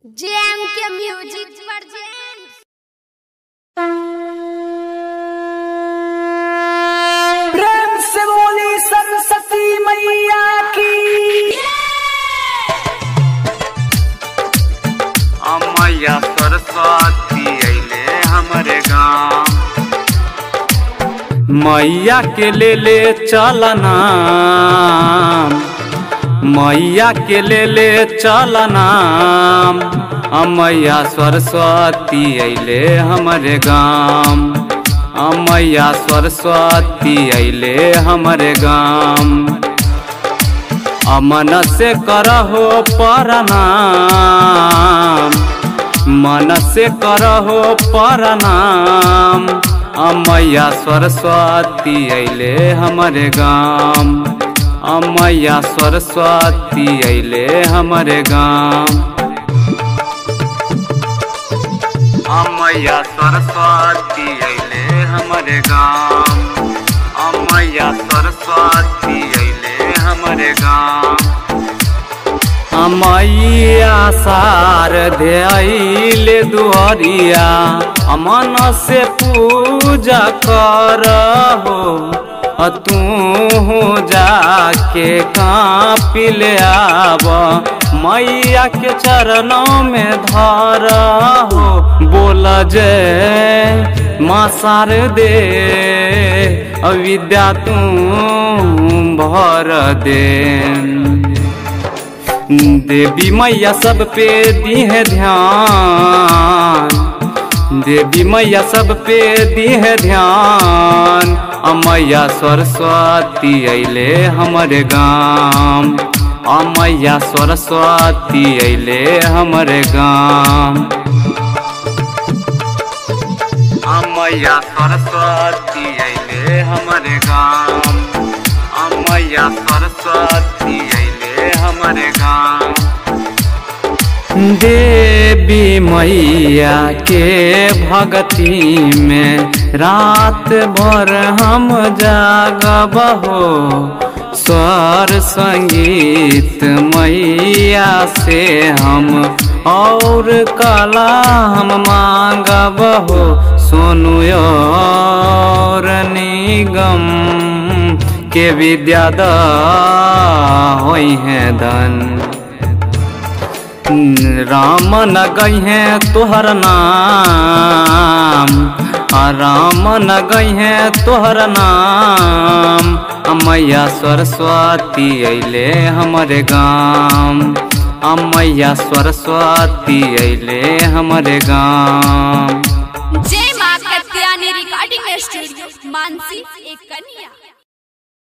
GeM के music version. प्रेम से बोली सरस्वती मैया की। मैया सरस्वती अइले हमरे गाँव, मैया के ले चलना, मैया के ले चलना। मैया सरस्वती अइले हमरे गाँव, मैया सरस्वती अइले हमरे गाँव। मन से करहो प्रणाम, मन से करहो प्रणाम। मैया सरस्वती अइले हमरे गाँव, मैया सरस्वती अइले हमरे गाँव। मैया सरस्वती अइले हमरे गाँव, मैया सरस्वती अइले हमरे गाँव। मैया शारदे अइले दुआरिया, मन से पूजा करहो। तू जाके काँपी ले आब, मैया के चरणों में धरहो। बोल जय माँ शारदे, विद्या तू भर दे। देवी मैया सब पे दी है ध्यान, देवी मैया सब पे दी है ध्यान। मैया सरस्वती अइले हमरे गाँव, मैया सरस्वती अइले हमरे गाँव। मैया सरस्वती अइले हमरे गाँव, मैया सरस्वती अइले हमरे गाँव। देवी मैया के भक्ति में रात भर हम जागब हो। स्वर संगीत मैया से हम और कला हम मांगब हो। सोनू और निगम के विद्या होई है धन। राम न गई है तोहर नाम, राम न गई है तोहर नाम। मैया सरस्वती अइले हमरे गाँव, मैया सरस्वती अइले हमरे गाँव। जय मां कत्यानी रिकॉर्डिंग स्टूडियो, मानसी एक कन्या।